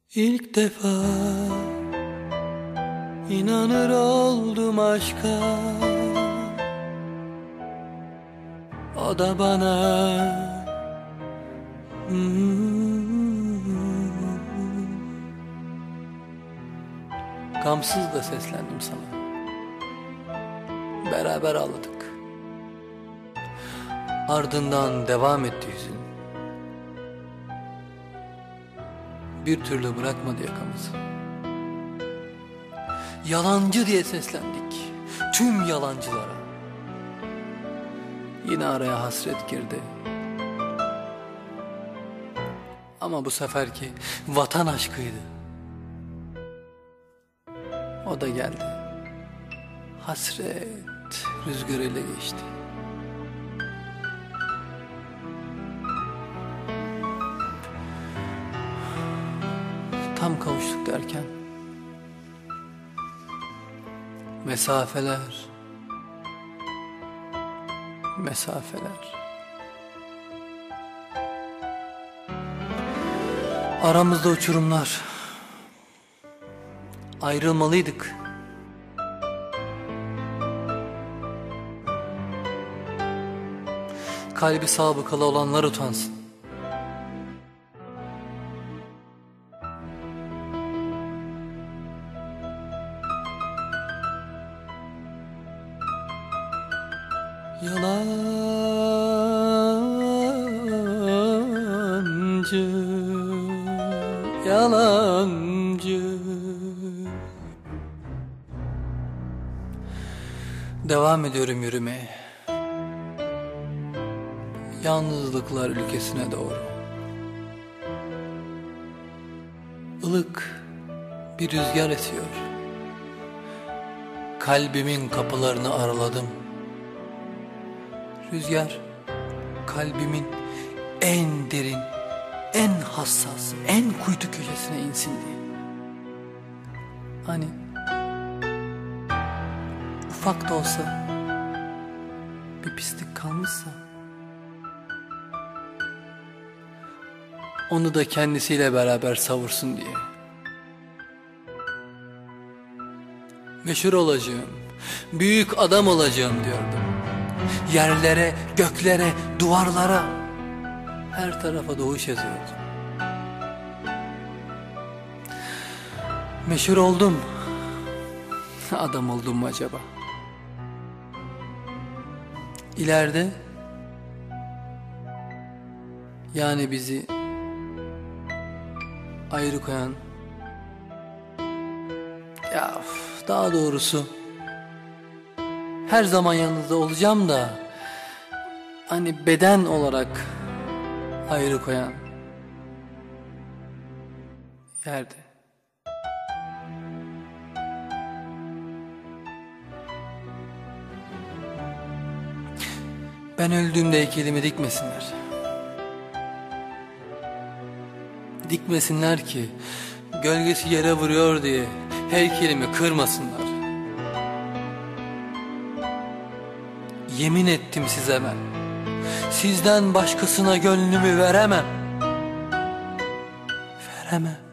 İlk defa inanır oldum aşka. O da bana gamsız da seslendim sana. Beraber ağladık. Ardından devam etti hüzün. Bir türlü bırakmadı yakamızı. Yalancı diye seslendik tüm yalancılara. Yine araya hasret girdi. Ama bu seferki vatan aşkıydı. O da geldi. Hasret rüzgarıyla geçti. Tam kavuştuk derken mesafeler aramızda uçurumlar. Ayrılmalıydık. Kalbi sabıkalı olanlar utansın. Yalancı, yalancı. Devam ediyorum yürümeye, yalnızlıklar ülkesine doğru. Ilık bir rüzgar esiyor. Kalbimin kapılarını araladım. Rüzgar kalbimin en derin, en hassas, en kuytu köşesine insin diye. Hani ufak da olsa bir pislik kalmışsa onu da kendisiyle beraber savursun diye. Meşhur olacağım, büyük adam olacağım diyordum. Yerlere, göklere, duvarlara, her tarafa doğuş yazıyordum. Meşhur oldum. Adam oldum mu acaba? İleride, yani bizi ayrı koyan, daha doğrusu her zaman yanınızda olacağım da, hani beden olarak ayrı koyan yerde. Ben öldüğümde heykelimi dikmesinler. Dikmesinler ki gölgesi yere vuruyor diye heykelimi kırmasınlar. Yemin ettim size ben, sizden başkasına gönlümü veremem. Veremem.